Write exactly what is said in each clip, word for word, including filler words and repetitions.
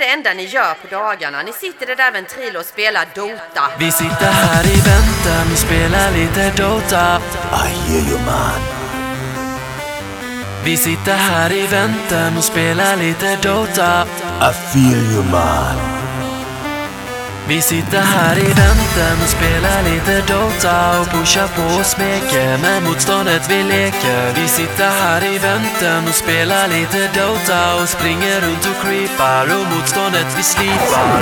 det enda ni gör på dagarna? Ni sitter där vid Ventrilo och spelar Dota. Vi sitter här i väntan och spelar lite Dota. I hear you, man. Vi sitter här i väntan och spelar lite Dota. I feel you, man. Vi sitter här i väntan och spelar lite Dota och pushar på och smeker med motståndet vi leker. Vi sitter här i väntan och spelar lite Dota och springer runt och creepar och motståndet vi slipar.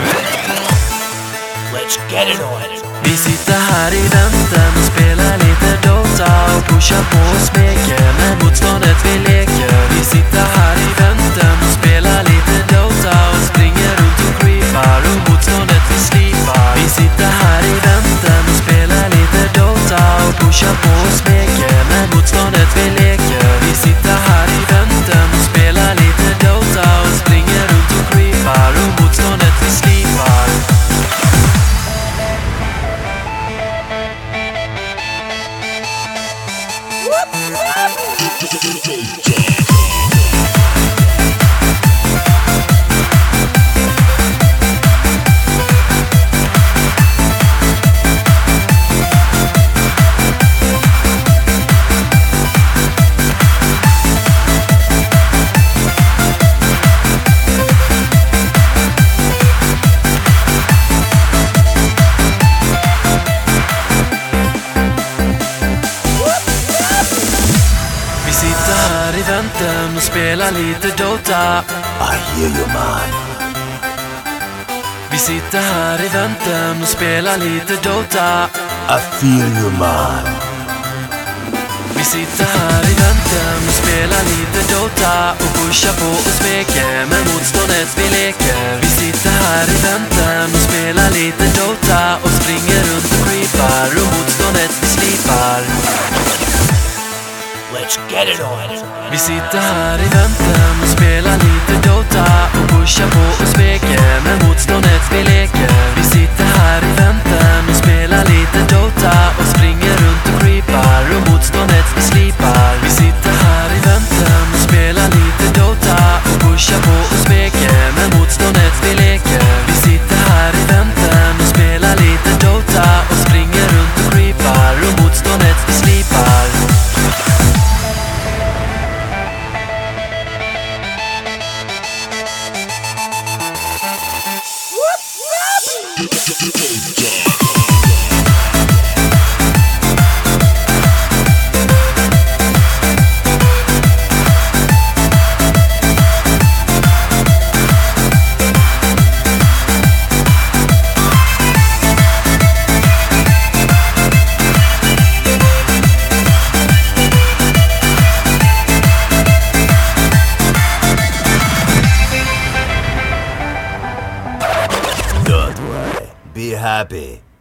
Let's get it on. Vi sitter här i väntan och spelar lite Dota och pushar på och smeker med motståndet vi leker. Vi sitter här i väntan och spelar lite Dota och springer runt och creepar och motståndet vi slipar. Vi sitter här i väntan och spelar lite Dota och pushar på och smeker med motståndet vi leker. Vi sitter här i väntan och spelar lite Dota och springer runt och creepar och motståndet vi slipar. Och spela lite Dota. I hear you, man. Vi sitter här i väntan och spelar lite Dota. I feel you, man. Vi sitter här i väntan och spelar lite Dota och pushar på och smeker med motståndet vi leker. Vi sitter här i väntan och spelar lite Dota och springer runt och creepar och motståndet vi slipar. Let's get it on. Vi sitter här i väntan och spelar lite Dota och pushar på och smeker med motståndet vi leker. Vi sitter här i väntan och spelar lite Dota och springer runt och creepar och motståndet vi slipar. Vi sitter här i väntan och spelar lite Dota och pushar på och smeker med motståndet vi leker. Vi sitter här i väntan och spelar lite Dota och springer runt och creepar och motståndet vi slipar. Don't worry. Be happy.